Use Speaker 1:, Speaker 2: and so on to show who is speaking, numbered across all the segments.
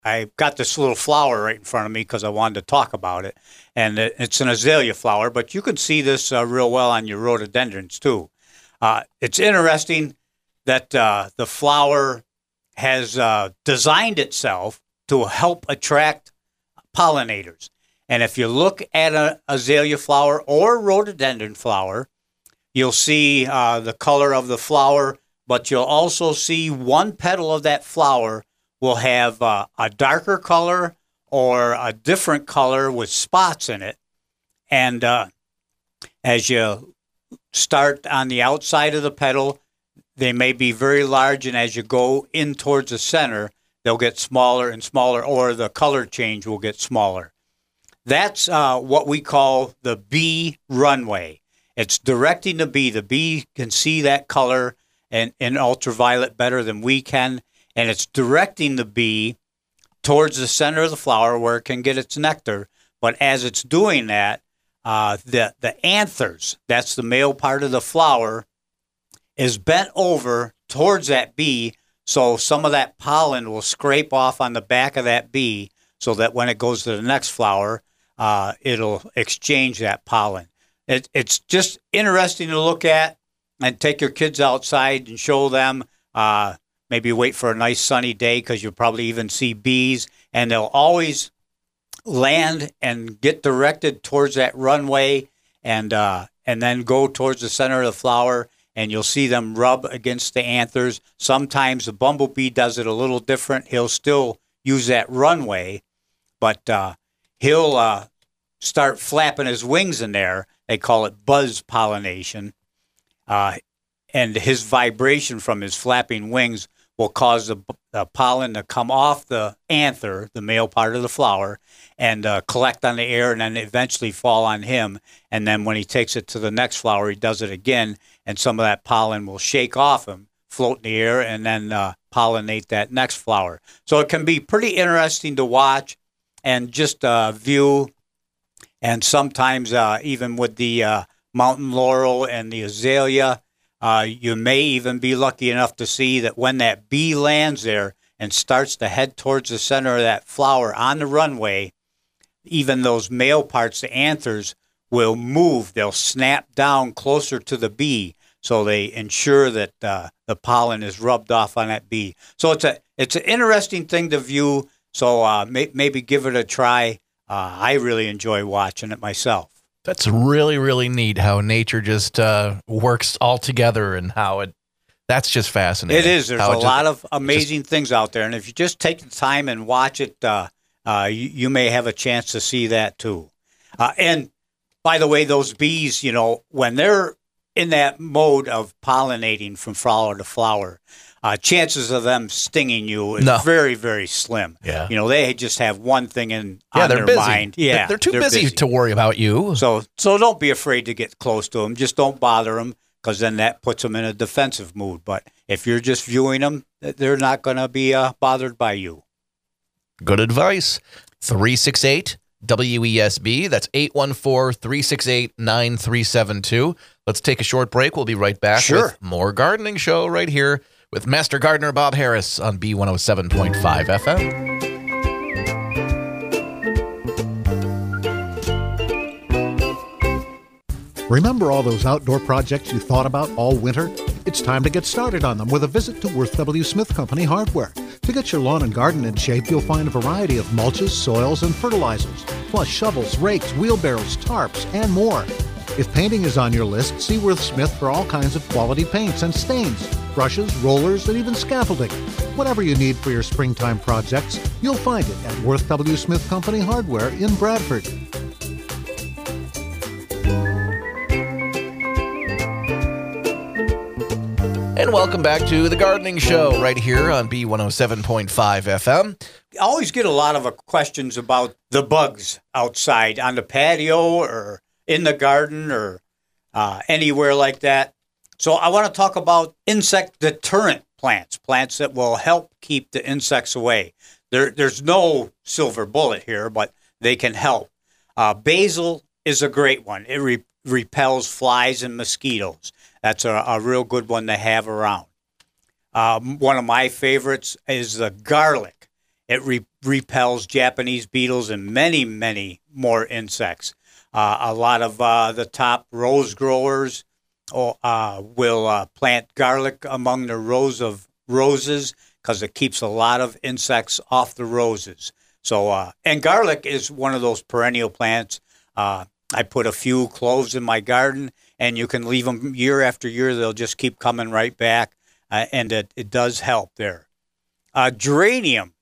Speaker 1: I got this little flower right in front of me because I wanted to talk about it, and it's an azalea flower. But you can see this real well on your rhododendrons too. It's interesting that the flower has designed itself to help attract pollinators. And if you look at an azalea flower or rhododendron flower, you'll see the color of the flower, but you'll also see one petal of that flower will have a darker color or a different color with spots in it. And as you start on the outside of the petal, they may be very large, and as you go in towards the center, they'll get smaller and smaller, or the color change will get smaller. That's what we call the bee runway. It's directing the bee. The bee can see that color in ultraviolet better than we can, and it's directing the bee towards the flower where it can get its nectar. But as it's doing that, the anthers, that's the male part of the flower, is bent over towards that bee, so some of that pollen will scrape off on the back of that bee so that when it goes to the next flower, it'll exchange that pollen. It's just interesting to look at, and take your kids outside and show them. Maybe wait for a nice sunny day because you'll probably even see bees, and they'll always land and get directed towards that runway and then go towards the center of the flower, and you'll see them rub against the anthers. Sometimes the bumblebee does it a little different. He'll still use that runway, but he'll start flapping his wings in there. They call it buzz pollination. And his vibration from his flapping wings will cause the pollen to come off the anther, the male part of the flower, and collect on the air and then eventually fall on him. And then when he takes it to the next flower, he does it again, and some of that pollen will shake off him, float in the air, and then pollinate that next flower. So it can be pretty interesting to watch and just view. And sometimes even with the mountain laurel and the azalea, you may even be lucky enough to see that when that bee lands there and starts to head towards the center of that flower on the runway, even those male parts, the anthers, will move. They'll snap down closer to the bee, so they ensure that the pollen is rubbed off on that bee. So it's an interesting thing to view. So maybe give it a try. I really enjoy watching it myself.
Speaker 2: That's really, really neat how nature just works all together, and that's just fascinating.
Speaker 1: It is. There's a lot of amazing things out there. And if you just take the time and watch it, you may have a chance to see that too. And by the way, those bees, when they're in that mode of pollinating from flower to flower, chances of them stinging you is very, very slim.
Speaker 2: Yeah.
Speaker 1: They just have one thing on their
Speaker 2: busy.
Speaker 1: mind. Yeah,
Speaker 2: they're too busy to worry about you.
Speaker 1: So don't be afraid to get close to them. Just don't bother them, because then that puts them in a defensive mood. But if you're just viewing them, they're not going to be bothered by you.
Speaker 2: Good advice. 368 WESB. That's 814-368-9372. Let's take a short break. We'll be right back with more Gardening Show right here with Master Gardener Bob Harris on B107.5 FM.
Speaker 3: Remember all those outdoor projects you thought about all winter? It's time to get started on them with a visit to Worth W. Smith Company Hardware. To get your lawn and garden in shape, you'll find a variety of mulches, soils, and fertilizers, plus shovels, rakes, wheelbarrows, tarps, and more. If painting is on your list, see Worth Smith for all kinds of quality paints and stains, brushes, rollers, and even scaffolding. Whatever you need for your springtime projects, you'll find it at Worth W. Smith Company Hardware in Bradford.
Speaker 2: And welcome back to the Gardening Show right here on B107.5 FM.
Speaker 1: I always get a lot of questions about the bugs outside on the patio or in the garden or anywhere like that. So I want to talk about insect deterrent plants that will help keep the insects away. There's no silver bullet here, but they can help. Basil is a great one. It repels flies and mosquitoes. That's a real good one to have around. One of my favorites is the garlic. It repels Japanese beetles and many, many more insects. A lot of the top rose growers will plant garlic among the rows of roses because it keeps a lot of insects off the roses. So, and garlic is one of those perennial plants. I put a few cloves in my garden, and you can leave them year after year. They'll just keep coming right back, and it does help there. Geranium.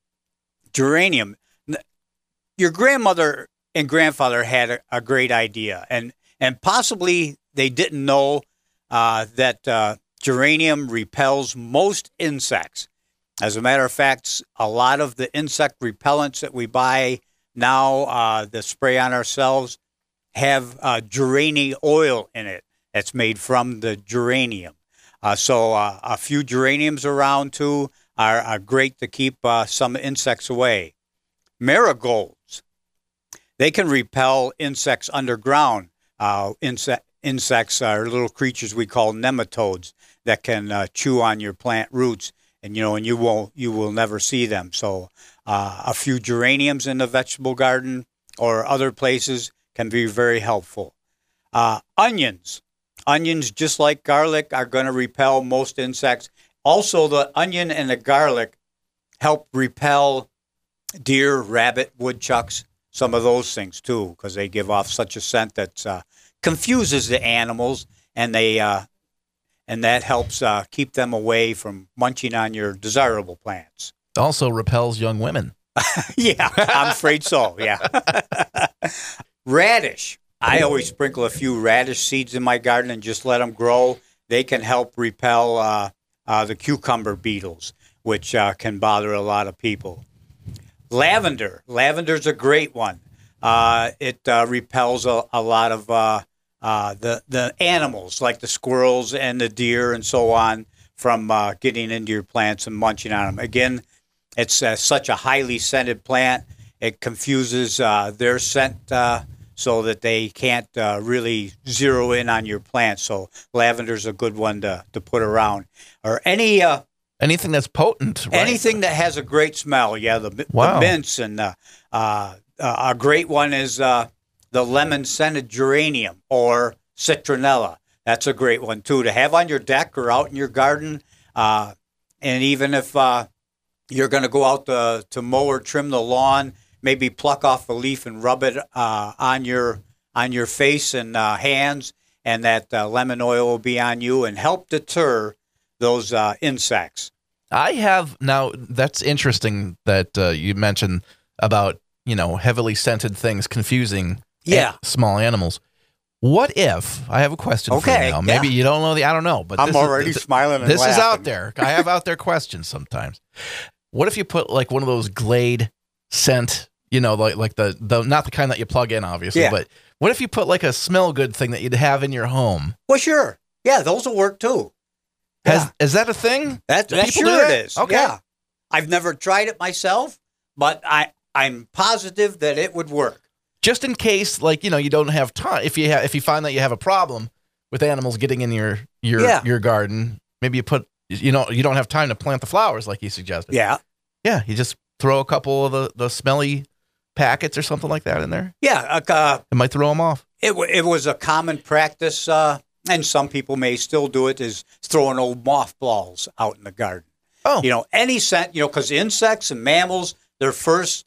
Speaker 1: Your grandmother and grandfather had a great idea, and possibly they didn't know that geranium repels most insects. As a matter of fact, a lot of the insect repellents that we buy now, the spray on ourselves, have geranium oil in it that's made from the geranium. So a few geraniums around, too, are great to keep some insects away. Marigolds. They can repel insects underground. Insects are little creatures we call nematodes that can chew on your plant roots, and you will never see them. So a few geraniums in the vegetable garden or other places can be very helpful. Onions, just like garlic, are going to repel most insects. Also, the onion and the garlic help repel deer, rabbit, woodchucks, some of those things too, because they give off such a scent that confuses the animals, and that helps keep them away from munching on your desirable plants.
Speaker 2: Also repels young women.
Speaker 1: Yeah, I'm afraid so. Yeah. Radish. I always sprinkle a few radish seeds in my garden and just let them grow. They can help repel the cucumber beetles, which can bother a lot of people. Lavender. Lavender's a great one. It repels a lot of the animals, like the squirrels and the deer and so on, from getting into your plants and munching on them. Again, it's such a highly scented plant. It confuses their scent so that they can't really zero in on your plant. So lavender's a good one to put around. Or
Speaker 2: anything that's potent, right?
Speaker 1: Anything that has a great smell. Yeah, the mints, and a great one is the lemon-scented geranium or citronella. That's a great one, too, to have on your deck or out in your garden. And even if you're going to go out to mow or trim the lawn, maybe pluck off a leaf and rub it on your face and hands, and that lemon oil will be on you and help deter those insects.
Speaker 2: I have now. That's interesting that you mentioned about heavily scented things confusing small animals. What if I have a question for you now? Maybe you don't know I don't know, but
Speaker 1: I'm already smiling. And
Speaker 2: this
Speaker 1: laughing.
Speaker 2: Is out there. I have out there questions sometimes. What if you put like one of those Glade scent? Like the not the kind that you plug in, obviously, but what if you put like a smell good thing that you'd have in your home?
Speaker 1: Well, sure. Yeah, those will work too.
Speaker 2: Is that a thing?
Speaker 1: That sure it is. Okay. Yeah. I've never tried it myself, but I'm positive that it would work.
Speaker 2: Just in case, you don't have time. If you find that you have a problem with animals getting in your garden, maybe you put you don't have time to plant the flowers like you suggested.
Speaker 1: Yeah.
Speaker 2: Yeah. You just throw a couple of the smelly packets or something like that in there.
Speaker 1: Yeah.
Speaker 2: It might throw them off.
Speaker 1: It was a common practice, and some people may still do it, is throwing old mothballs out in the garden.
Speaker 2: Oh.
Speaker 1: Any scent, because insects and mammals, their first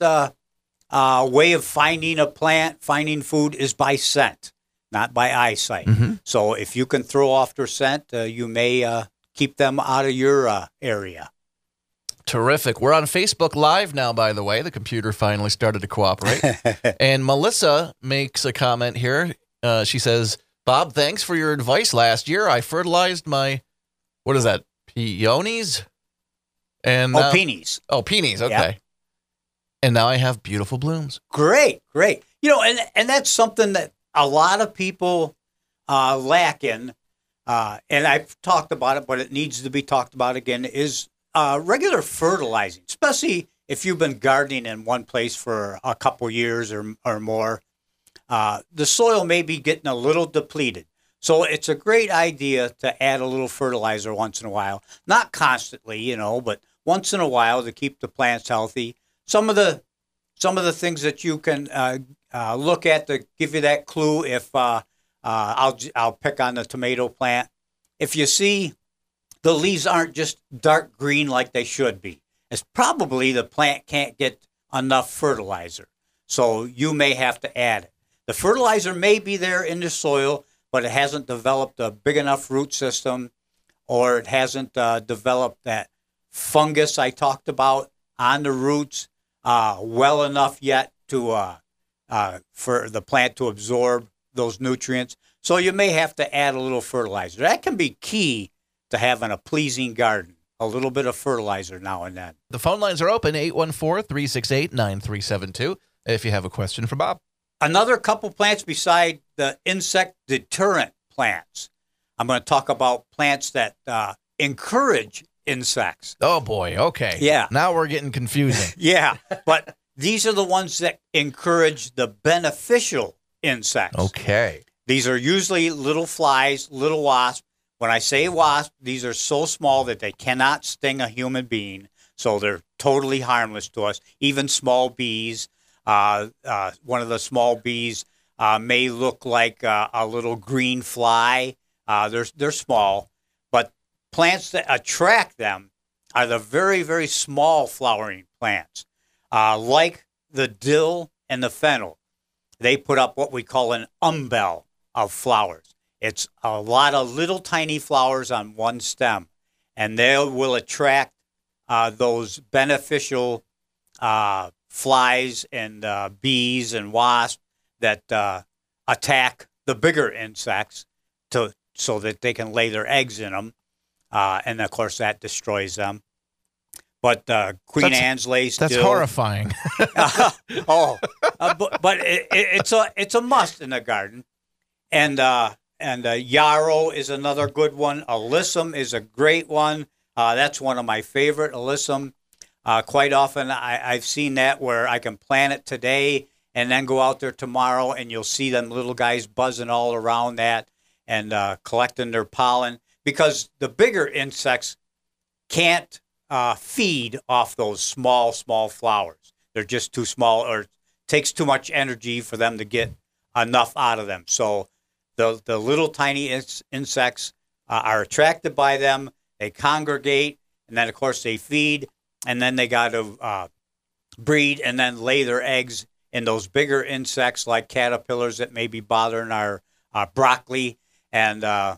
Speaker 1: way of finding a plant, finding food, is by scent, not by eyesight.
Speaker 2: Mm-hmm.
Speaker 1: So if you can throw off their scent, you may keep them out of your area.
Speaker 2: Terrific. We're on Facebook Live now, by the way. The computer finally started to cooperate. And Melissa makes a comment here. She says, Bob, thanks for your advice last year. I fertilized my, what is that, peonies? And
Speaker 1: peonies.
Speaker 2: Oh, peonies. Okay.
Speaker 1: Yeah.
Speaker 2: And now I have beautiful blooms.
Speaker 1: Great. And that's something that a lot of people lack in, and I've talked about it, but it needs to be talked about again, is regular fertilizing, especially if you've been gardening in one place for a couple years or more. The soil may be getting a little depleted. So it's a great idea to add a little fertilizer once in a while. Not constantly, but once in a while to keep the plants healthy. Some of the some of the things that you can look at to give you that clue. If I'll pick on the tomato plant. If you see the leaves aren't just dark green like they should be, it's probably the plant can't get enough fertilizer. So you may have to add it. The fertilizer may be there in the soil, but it hasn't developed a big enough root system, or it hasn't developed that fungus I talked about on the roots well enough yet to for the plant to absorb those nutrients. So you may have to add a little fertilizer. That can be key to having a pleasing garden. A little bit of fertilizer now and then.
Speaker 2: The phone lines are open, 814-368-9372, if you have a question for Bob.
Speaker 1: Another couple plants beside the insect deterrent plants. I'm going to talk about plants that encourage insects.
Speaker 2: Oh, boy. Okay.
Speaker 1: Yeah.
Speaker 2: Now we're getting confusing.
Speaker 1: Yeah, but these are the ones that encourage the beneficial insects.
Speaker 2: Okay.
Speaker 1: These are usually little flies, little wasps. When I say wasp, these are so small that they cannot sting a human being, so they're totally harmless to us. Even small bees. One of the small bees may look like a little green fly. They're small, but plants that attract them are the very, very small flowering plants, like the dill and the fennel. They put up what we call an umbel of flowers. It's a lot of little tiny flowers on one stem, and they will attract those beneficial flies and bees and wasps that attack the bigger insects so that they can lay their eggs in them. And, of course, that destroys them. But Queen Anne's lace.
Speaker 2: That's horrifying.
Speaker 1: But it's a must in the garden. And yarrow is another good one. Alyssum is a great one. That's one of my favorite, alyssum. Quite often I've seen that where I can plant it today and then go out there tomorrow, and you'll see them little guys buzzing all around that and collecting their pollen, because the bigger insects can't feed off those small flowers. They're just too small, or it takes too much energy for them to get enough out of them. So the little tiny insects are attracted by them. They congregate, and then, of course, they feed, and then they got to breed and then lay their eggs in those bigger insects like caterpillars that may be bothering our broccoli and the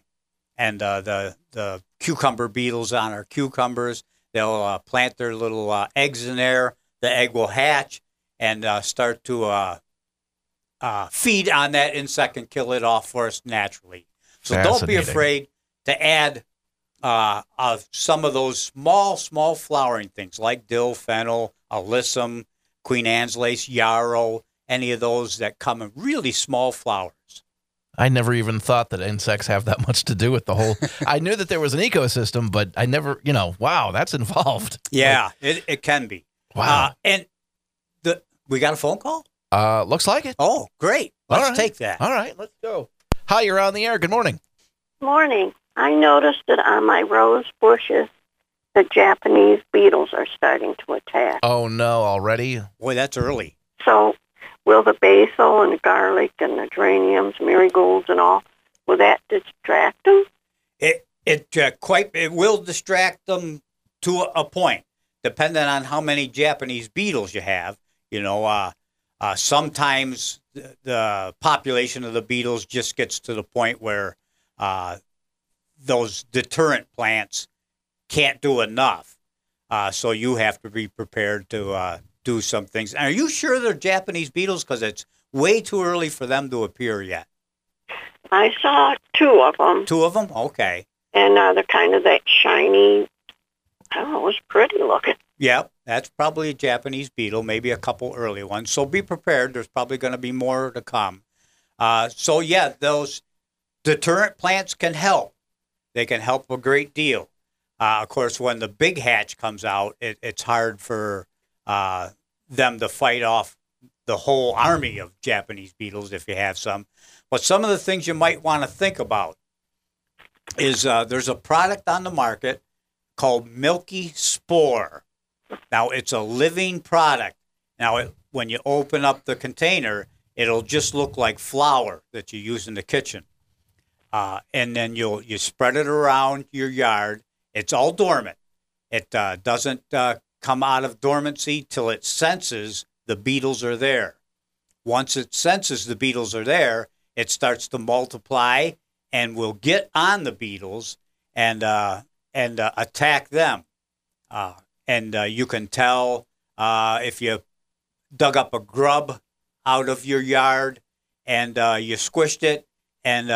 Speaker 1: cucumber beetles on our cucumbers. They'll plant their little eggs in there. The egg will hatch and start to feed on that insect and kill it off for us naturally. So don't be afraid to add some of those small flowering things like dill, fennel, alyssum, Queen Anne's lace, yarrow, any of those that come in really small flowers.
Speaker 2: I never even thought that insects have that much to do with the whole. I knew that there was an ecosystem, but I never, wow, that's involved.
Speaker 1: Yeah, it can be.
Speaker 2: Wow.
Speaker 1: And we got a phone call?
Speaker 2: Looks like it.
Speaker 1: Oh, great. Let's take that.
Speaker 2: All right, let's go. Hi, you're on the air. Good morning.
Speaker 4: Morning. I noticed that on my rose bushes, the Japanese beetles are starting to attack.
Speaker 2: Oh, no, already?
Speaker 1: Boy, that's early.
Speaker 4: So will the basil and the garlic and the geraniums, marigolds and all, will that distract them?
Speaker 1: It will distract them to a point, depending on how many Japanese beetles you have. Sometimes the population of the beetles just gets to the point where those deterrent plants can't do enough. So you have to be prepared to do some things. And are you sure they're Japanese beetles? Because it's way too early for them to appear yet.
Speaker 4: I saw two of them.
Speaker 1: Two of them? Okay.
Speaker 4: And they're kind of that shiny, it was pretty looking.
Speaker 1: Yep, that's probably a Japanese beetle, maybe a couple early ones. So be prepared. There's probably going to be more to come. Those deterrent plants can help. They can help a great deal. Of course, when the big hatch comes out, it's hard for them to fight off the whole army of Japanese beetles if you have some. But some of the things you might want to think about is there's a product on the market called Milky Spore. Now, it's a living product, Now, when you open up the container, it'll just look like flour that you use in the kitchen. And then you spread it around your yard. It's all dormant. It doesn't come out of dormancy till it senses the beetles are there. Once it senses the beetles are there, it starts to multiply and will get on the beetles and attack them. And you can tell if you dug up a grub out of your yard and you squished it and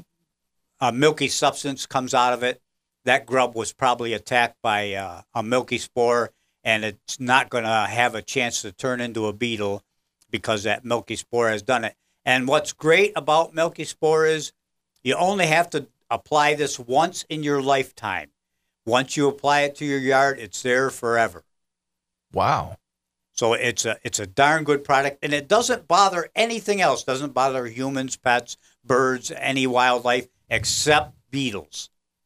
Speaker 1: a milky substance comes out of it, that grub was probably attacked by a milky spore, and it's not going to have a chance to turn into a beetle because that milky spore has done it. And what's great about milky spore is you only have to apply this once in your lifetime. Once you apply it to your yard, it's there forever.
Speaker 2: Wow.
Speaker 1: So it's a darn good product, and it doesn't bother anything else. Doesn't bother humans, pets, birds, any wildlife, except beetles.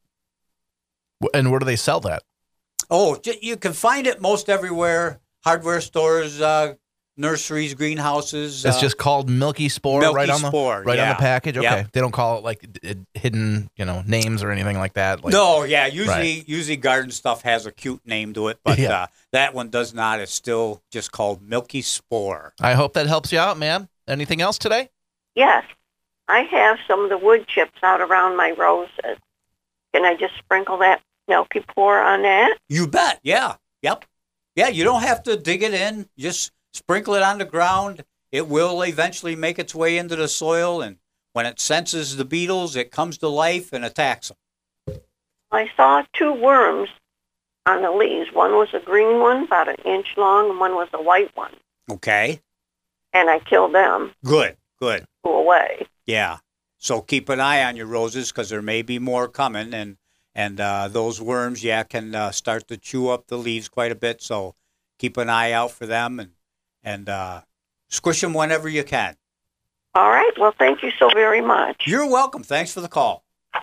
Speaker 2: And where do they sell that?
Speaker 1: Oh, you can find it most everywhere. Hardware stores, nurseries, greenhouses.
Speaker 2: It's just called Milky Spore,
Speaker 1: Milky
Speaker 2: right on
Speaker 1: Spore,
Speaker 2: on the package. Okay,
Speaker 1: Yep.
Speaker 2: They don't call it like hidden, names or anything like that. Like,
Speaker 1: no, yeah. Usually garden stuff has a cute name to it, but that one does not. It's still just called Milky Spore.
Speaker 2: I hope that helps you out, man. Anything else today?
Speaker 4: Yes. I have some of the wood chips out around my roses. Can I just sprinkle that Milky Spore on that?
Speaker 1: You bet. Yeah. Yep. Yeah, you don't have to dig it in. Just sprinkle it on the ground. It will eventually make its way into the soil, and when it senses the beetles, it comes to life and attacks them.
Speaker 4: I saw 2 worms on the leaves. One was a green one, about an inch long, and one was a white one.
Speaker 1: Okay.
Speaker 4: And I killed them.
Speaker 1: Good.
Speaker 4: Flew away.
Speaker 1: Yeah. So keep an eye on your roses because there may be more coming, and those worms, can start to chew up the leaves quite a bit. So keep an eye out for them and squish them whenever you can.
Speaker 4: All right. Well, thank you so very much.
Speaker 1: You're welcome. Thanks for the call.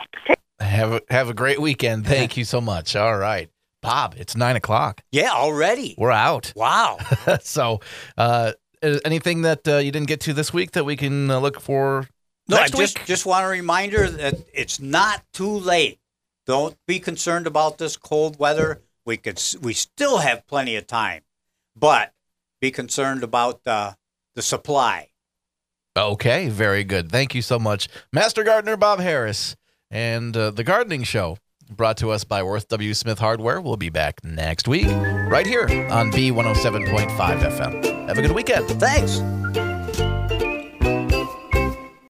Speaker 2: Have a great weekend. Thank you so much. All right. Bob, it's 9:00.
Speaker 1: Yeah, already.
Speaker 2: We're out.
Speaker 1: Wow.
Speaker 2: So anything that you didn't get to this week that we can look for
Speaker 1: No,
Speaker 2: next
Speaker 1: I
Speaker 2: week?
Speaker 1: just want a reminder that it's not too late. Don't be concerned about this cold weather. We still have plenty of time, but be concerned about the supply.
Speaker 2: Okay, very good. Thank you so much, Master Gardener Bob Harris. And the Gardening Show, brought to us by Worth W. Smith Hardware. We'll be back next week, right here on B107.5 FM. Have a good weekend.
Speaker 1: Thanks.